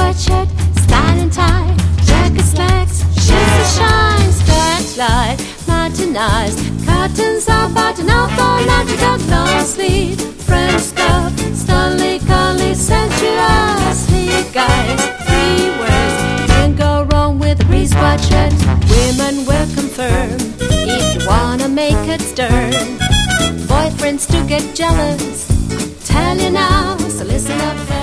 white shirt, sliding tie, jacket slacks, shoes that shine, skirts light, martinized, curtains are buttoned up all night without long sleeve, French scarf, Stanley Conley, sensuously guys, 3 words, can't go wrong with a greased white shirt. Women will confirm if you wanna make it stern. Boyfriends do get jealous, tell you now, so listen up.